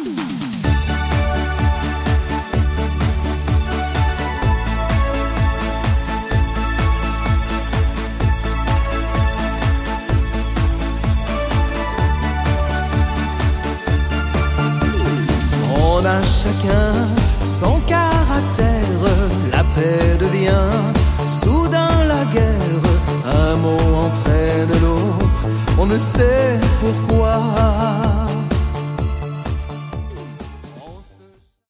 On a chacun son caractère, la paix devient soudain la guerre. Un mot entraîne l'autre, on ne sait pourquoi.